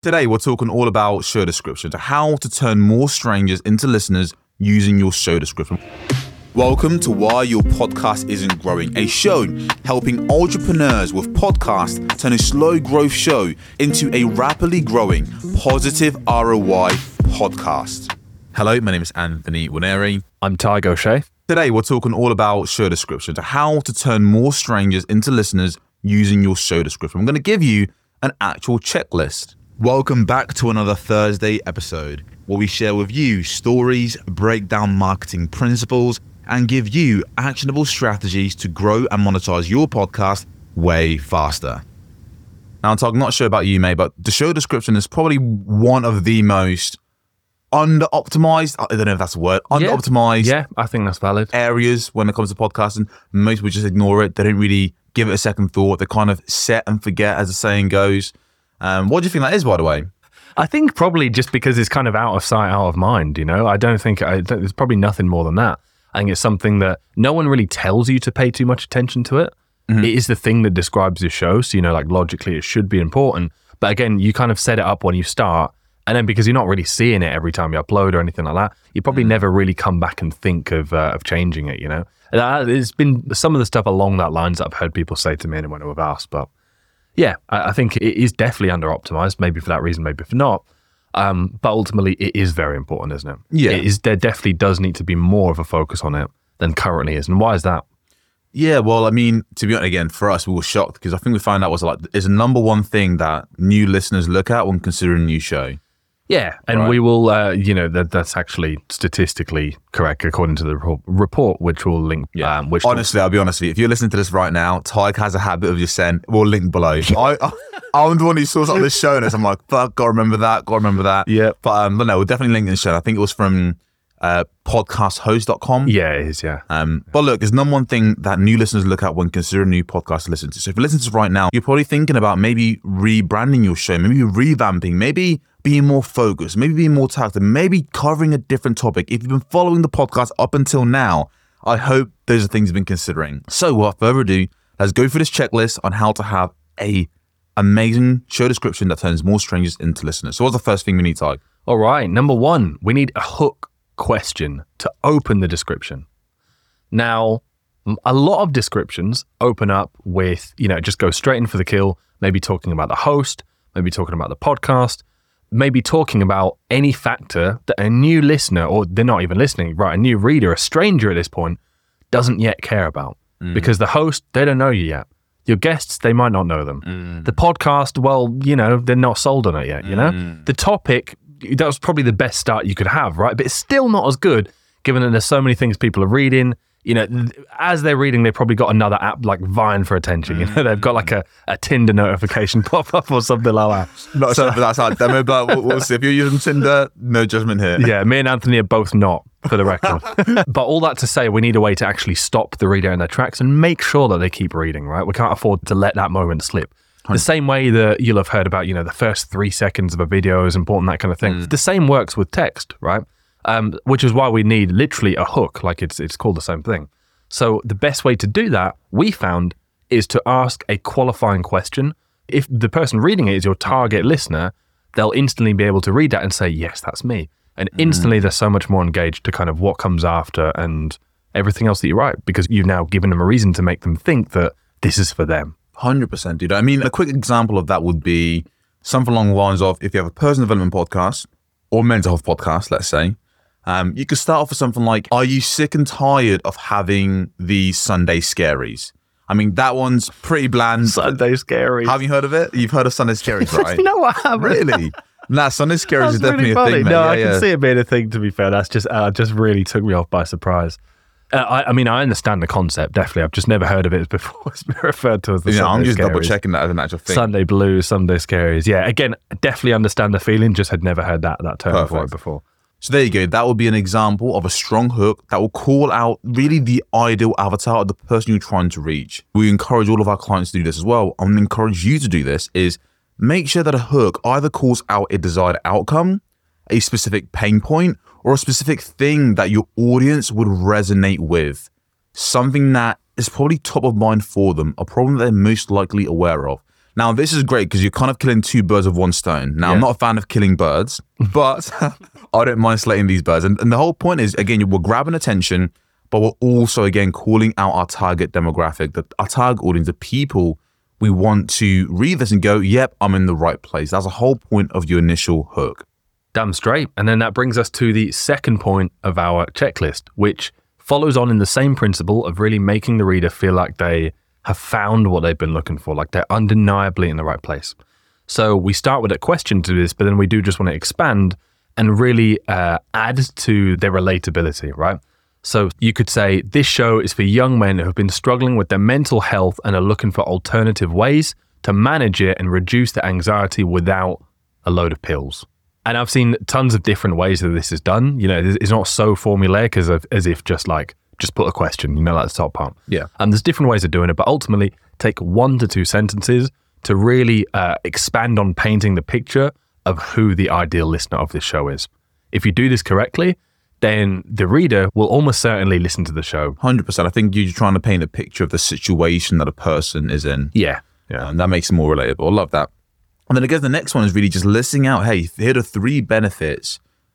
Today, we're talking all about show descriptions, how to turn more strangers into listeners using your show description. Welcome to Why Your Podcast Isn't Growing, a show helping entrepreneurs with podcasts turn a slow growth show into a rapidly growing, positive ROI podcast. Hello, my name is Anthony Waneri. I'm Ty Gaucher. Today, we're talking all about show descriptions, how to turn more strangers into listeners using your show description. I'm going to give you an actual checklist. Welcome back to another Thursday episode where we share with you stories, break down marketing principles, and give you actionable strategies to grow and monetize your podcast way faster. Now, I'm not sure about you, mate, but the show description is probably one of the most under-optimized, I don't know if that's a word, under-optimized Yeah, I think that's valid. areas when it comes to podcasting. Most people just ignore it. They don't really give it a second thought. They kind of set and forget, as the saying goes. What do you think that is, by the way? I think probably just because it's kind of out of sight, out of mind, you know? There's probably nothing more than that. I think it's something that no one really tells you to pay too much attention to it. Mm-hmm. It is the thing that describes your show. So, logically it should be important. But again, you kind of set it up when you start. And then because you're not really seeing it every time you upload or anything like that, you probably never really come back and think of changing it, you know? There's been some of the stuff along that lines that I've heard people say to me and when I've asked, but yeah, I think it is definitely under-optimized, maybe for that reason, maybe for not. But ultimately, it is very important, isn't it? Yeah. There definitely does need to be more of a focus on it than currently is. And why is that? Yeah, well, I mean, to be honest, again, for us, we were shocked because I think we found out is the number one thing that new listeners look at when considering a new show. Yeah, and we will, that's actually statistically correct according to the report, which we'll link. Yeah. Honestly, I'll be honest with you. If you're listening to this right now, Tyke has a habit of just saying, we'll link below. I'm the one who saw something this show and I'm like, fuck, gotta remember that. Yeah. But no, we'll definitely link in the show. I think it was from podcasthost.com. Yeah, it is, yeah. But look, there's number one thing that new listeners look at when considering a new podcast to listen to. So if you listen to this right now, you're probably thinking about maybe rebranding your show, maybe revamping, maybe being more focused, maybe being more targeted, maybe covering a different topic. If you've been following the podcast up until now, I hope those are things you've been considering. So without further ado, let's go through this checklist on how to have a amazing show description that turns more strangers into listeners. So what's the first thing we need, Ty? All right, number one, we need a hook question to open the description. Now, a lot of descriptions open up with, just go straight in for the kill, maybe talking about the host, maybe talking about the podcast, maybe talking about any factor that a new listener, or they're not even listening, right? A new reader, a stranger at this point, doesn't yet care about. Because the host, they don't know you yet. Your guests, they might not know them. The podcast, well, they're not sold on it yet, The topic, that was probably the best start you could have, right? But it's still not as good, given that there's so many things people are reading. As they're reading, they've probably got another app like vying for attention. They've got like a Tinder notification pop up or something like that. Not sure if that's our demo, but we'll see. If you're using Tinder, no judgment here. Yeah, me and Anthony are both not, for the record. But all that to say, we need a way to actually stop the reader in their tracks and make sure that they keep reading, right? We can't afford to let that moment slip. The same way that you'll have heard about, the first 3 seconds of a video is important, that kind of thing. The same works with text, right? Which is why we need literally a hook, like it's called the same thing. So the best way to do that, we found, is to ask a qualifying question. If the person reading it is your target listener, they'll instantly be able to read that and say, yes, that's me. And instantly they're so much more engaged to kind of what comes after and everything else that you write, because you've now given them a reason to make them think that this is for them. 100%, dude. I mean, a quick example of that would be something along the lines of, if you have a personal development podcast or mental health podcast, let's say, you could start off with something like, are you sick and tired of having the Sunday scaries? I mean, that one's pretty bland. Sunday scaries. Have you heard of it? You've heard of Sunday scaries, right? No, I haven't. Really? Nah, Sunday scaries is definitely really a thing, man. No, I can see it being a thing, to be fair. That's just really took me off by surprise. I understand the concept, definitely. I've just never heard of it before. It's been referred to as the Sunday I'm just scaries. double checking that as an actual thing. Sunday blues, Sunday scaries. Yeah, again, definitely understand the feeling, just had never heard that term for it before. So there you go. That would be an example of a strong hook that will call out really the ideal avatar of the person you're trying to reach. We encourage all of our clients to do this as well. I'm going to encourage you to do this, is make sure that a hook either calls out a desired outcome, a specific pain point, or a specific thing that your audience would resonate with. Something that is probably top of mind for them, a problem that they're most likely aware of. Now, this is great because you're kind of killing two birds with one stone. Now, I'm not a fan of killing birds, but I don't mind slating these birds. And the whole point is, again, we're grabbing attention, but we're also, again, calling out our target demographic, our target audience, the people we want to read this and go, yep, I'm in the right place. That's the whole point of your initial hook. Damn straight. And then that brings us to the second point of our checklist, which follows on in the same principle of really making the reader feel like they have found what they've been looking for, like they're undeniably in the right place. So we start with a question to this, but then we do just want to expand and really add to their relatability, right? So you could say, this show is for young men who have been struggling with their mental health and are looking for alternative ways to manage it and reduce the anxiety without a load of pills. And I've seen tons of different ways that this is done. You know, it's not so formulaic as if just put a question, you know, like the top part. Yeah. And there's different ways of doing it, but ultimately take 1 to 2 sentences to really expand on painting the picture of who the ideal listener of this show is. If you do this correctly, then the reader will almost certainly listen to the show. 100%. I think you're trying to paint a picture of the situation that a person is in. Yeah. And that makes it more relatable. I love that. And then I guess the next one is really just listing out, hey, here are 3 benefits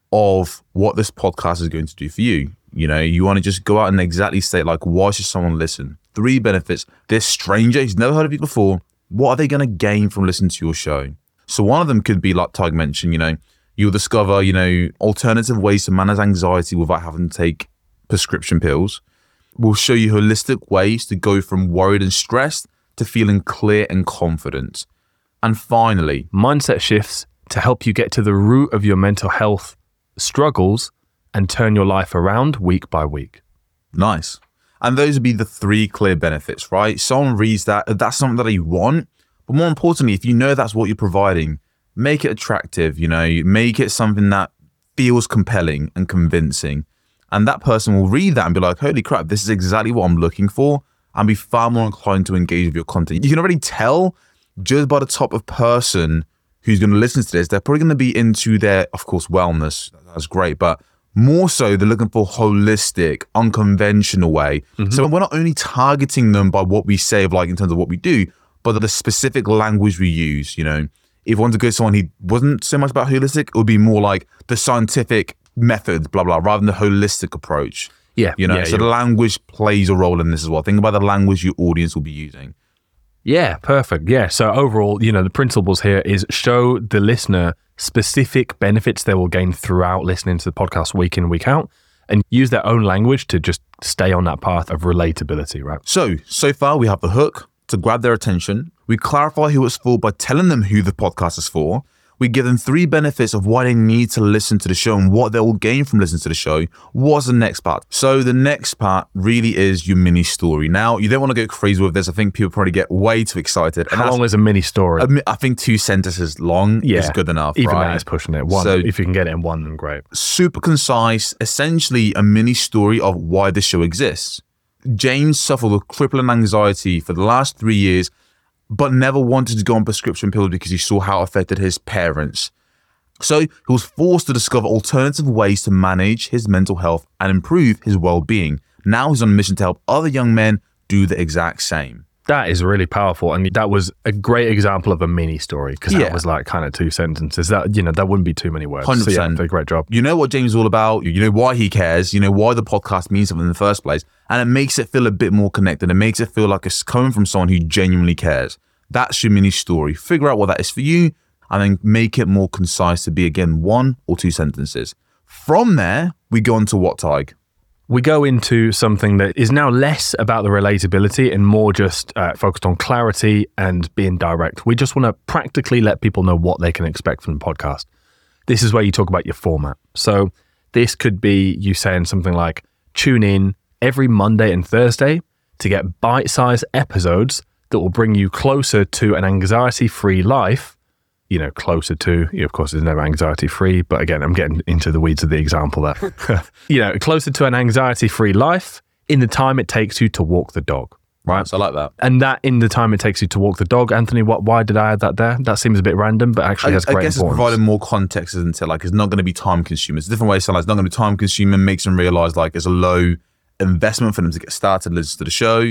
of what this podcast is going to do for you. You know, you want to just go out and exactly say, like, why should someone listen? 3 benefits. This stranger who's never heard of you before, what are they going to gain from listening to your show? So one of them could be, like Tig mentioned, you know, you'll discover, you know, alternative ways to manage anxiety without having to take prescription pills. We'll show you holistic ways to go from worried and stressed to feeling clear and confident. And finally, mindset shifts to help you get to the root of your mental health struggles and turn your life around week by week. Nice. And those would be the 3 clear benefits, right? Someone reads that, that's something that they want. But more importantly, if you know that's what you're providing, make it attractive, you know, make it something that feels compelling and convincing. And that person will read that and be like, holy crap, this is exactly what I'm looking for, and be far more inclined to engage with your content. You can already tell just by the type of person who's going to listen to this, they're probably going to be into their, of course, wellness. That's great. But more so, they're looking for holistic, unconventional way. Mm-hmm. So we're not only targeting them by what we say, like in terms of what we do, but the specific language we use. You know, if you want to go to someone who wasn't so much about holistic, it would be more like the scientific methods, blah, blah, rather than the holistic approach. Yeah. You know, yeah, so the language plays a role in this as well. Think about the language your audience will be using. Yeah, perfect. Yeah. So overall, you know, the principles here is show the listener specific benefits they will gain throughout listening to the podcast week in, week out, and use their own language to just stay on that path of relatability, right? So far we have the hook to grab their attention. We clarify who it's for by telling them who the podcast is for. We give them 3 benefits of why they need to listen to the show and what they will gain from listening to the show. What's the next part? So the next part really is your mini story. Now, you don't want to go crazy with this. I think people probably get way too excited. How long is a mini story? I think 2 sentences long is good enough. Even right? that is pushing it. One, so, if you can get it in 1, then great. Super concise, essentially a mini story of why the show exists. James suffered with crippling anxiety for the last 3 years, but never wanted to go on prescription pills because he saw how it affected his parents. So he was forced to discover alternative ways to manage his mental health and improve his well-being. Now he's on a mission to help other young men do the exact same. That is really powerful. And that was a great example of a mini story, because that was like kind of 2 sentences. That, you know, that wouldn't be too many words. 100%. So yeah, did a great job. You know what James is all about. You know why he cares. You know why the podcast means something in the first place. And it makes it feel a bit more connected. It makes it feel like it's coming from someone who genuinely cares. That's your mini story. Figure out what that is for you and then make it more concise to be, again, 1 or 2 sentences. From there, we go on to what, Tig? We go into something that is now less about the relatability and more just focused on clarity and being direct. We just want to practically let people know what they can expect from the podcast. This is where you talk about your format. So this could be you saying something like, tune in every Monday and Thursday to get bite-sized episodes that will bring you closer to an anxiety-free life. You know, closer to, of course, there's never anxiety-free, but again, I'm getting into the weeds of the example there. You know, closer to an anxiety-free life in the time it takes you to walk the dog, right? So I like that. And that in the time it takes you to walk the dog, Anthony, why did I add that there? That seems a bit random, but actually has great importance. I guess it's providing more context, isn't it? Like, it's not going to be time-consuming. It's a different way of saying, like, it's not going to be time-consuming, makes them realize, like, it's a low investment for them to get started, listen to the show.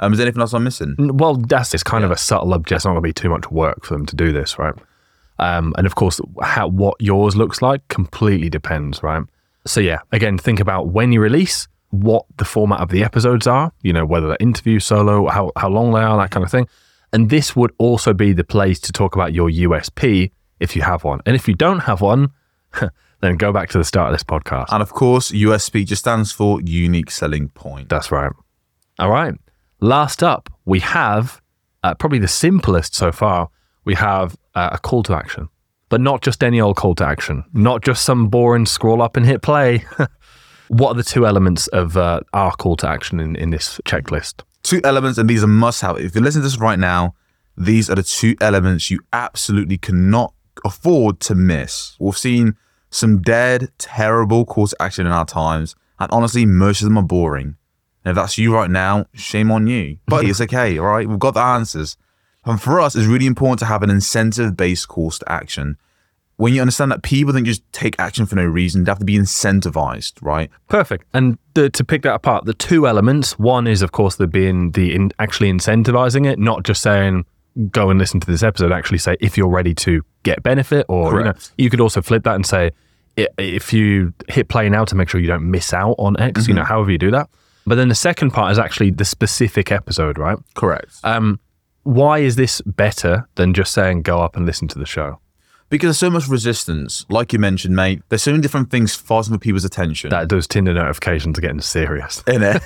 Is there anything else I'm missing? Well, it's kind of a subtle object. It's not going to be too much work for them to do this, right? And of course, what yours looks like completely depends, right? So yeah, again, think about when you release, what the format of the episodes are, whether they're interview, solo, how long they are, that kind of thing. And this would also be the place to talk about your USP if you have one. And if you don't have one, then go back to the start of this podcast. And of course, USP just stands for unique selling point. That's right. All right. Last up, we have probably the simplest so far. We have a call to action, but not just any old call to action, not just some boring scroll up and hit play. What are the two elements of our call to action in this checklist? Two elements, and these are must-have. If you listen to this right now, these are the two elements you absolutely cannot afford to miss. We've seen some dead, terrible call to action in our times, and honestly, most of them are boring. And if that's you right now, shame on you. But it's okay, all right? We've got the answers. And for us, it's really important to have an incentive-based calls to action. When you understand that people don't just take action for no reason, they have to be incentivized, right? Perfect. And to pick that apart, the two elements, one is, of course, actually incentivizing it, not just saying, go and listen to this episode, actually say, if you're ready to get benefit, or you could also flip that and say, if you hit play now to make sure you don't miss out on X, however you do that. But then the second part is actually the specific episode, right? Correct. Why is this better than just saying, go up and listen to the show? Because there's so much resistance. Like you mentioned, mate, there's so many different things fighting for people's attention. Those Tinder notifications are getting serious. Innit?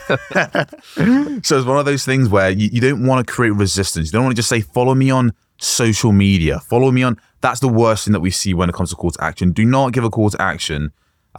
So it's one of those things where you don't want to create resistance. You don't want to just say, follow me on social media. Follow me on... That's the worst thing that we see when it comes to call to action. Do not give a call to action.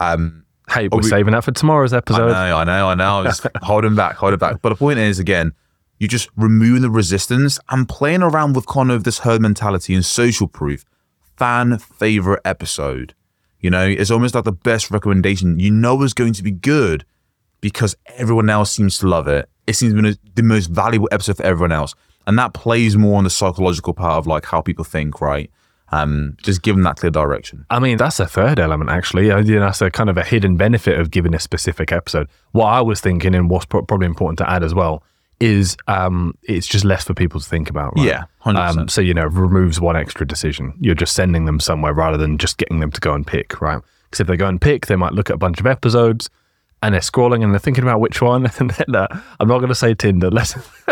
Hey, we're saving that for tomorrow's episode. I know. I'm just holding back. But the point is, again, you just remove the resistance and playing around with kind of this herd mentality and social proof. Fan favorite episode. It's almost like the best recommendation is going to be good because everyone else seems to love it. It seems to be the most valuable episode for everyone else. And that plays more on the psychological part of like how people think, right? Just give them that clear direction. I mean, that's a third element, actually. That's a kind of a hidden benefit of giving a specific episode. What I was thinking, and what's probably important to add as well, is it's just less for people to think about, right? Yeah, 100%. So, removes one extra decision. You're just sending them somewhere rather than just getting them to go and pick, right? Because if they go and pick, they might look at a bunch of episodes and they're scrolling and they're thinking about which one. And then, I'm not going to say Tinder. Let's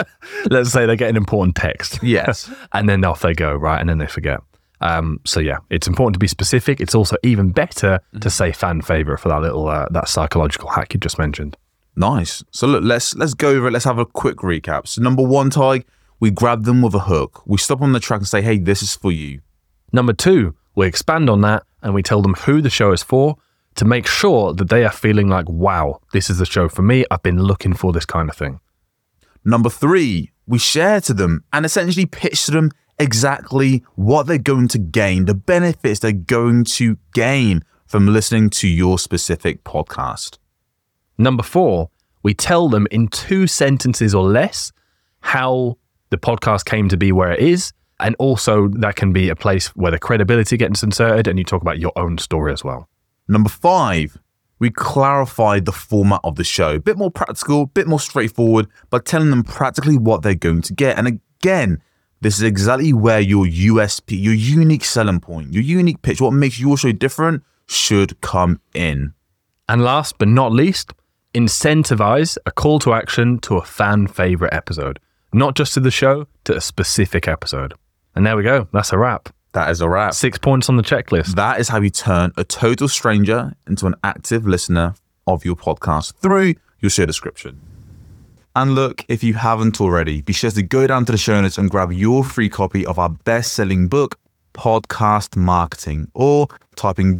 say they get an important text. Yes. And then off they go, right? And then they forget. So yeah, it's important to be specific. It's also even better to say fan favorite for that little that psychological hack you just mentioned. Nice. So look, let's go over it. Let's have a quick recap. So number one, Tig, we grab them with a hook. We stop on the track and say, hey, this is for you. Number two, we expand on that and we tell them who the show is for to make sure that they are feeling like, wow, this is the show for me. I've been looking for this kind of thing. Number three, we share to them and essentially pitch to them exactly what they're going to gain, the benefits they're going to gain from listening to your specific podcast. Number four, we tell them in 2 sentences or less how the podcast came to be where it is. And also that can be a place where the credibility gets inserted and you talk about your own story as well. Number five, we clarified the format of the show. A bit more practical, a bit more straightforward, but telling them practically what they're going to get. And again, this is exactly where your USP, your unique selling point, your unique pitch, what makes your show different should come in. And last but not least, incentivize a call to action to a fan favorite episode, not just to the show, to a specific episode. And there we go. That's a wrap. That is a wrap. 6 points on the checklist. That is how you turn a total stranger into an active listener of your podcast through your show description. And look, if you haven't already, be sure to go down to the show notes and grab your free copy of our best-selling book, Podcast Marketing, or typing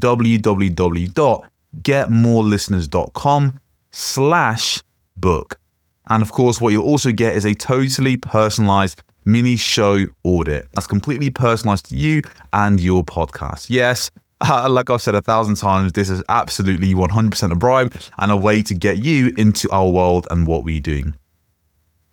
www.getmorelisteners.com/book. And of course, what you'll also get is a totally personalized mini show audit that's completely personalized to you and your podcast. Yes, like I've said 1,000 times, this is absolutely 100% a bribe and a way to get you into our world and what we're doing.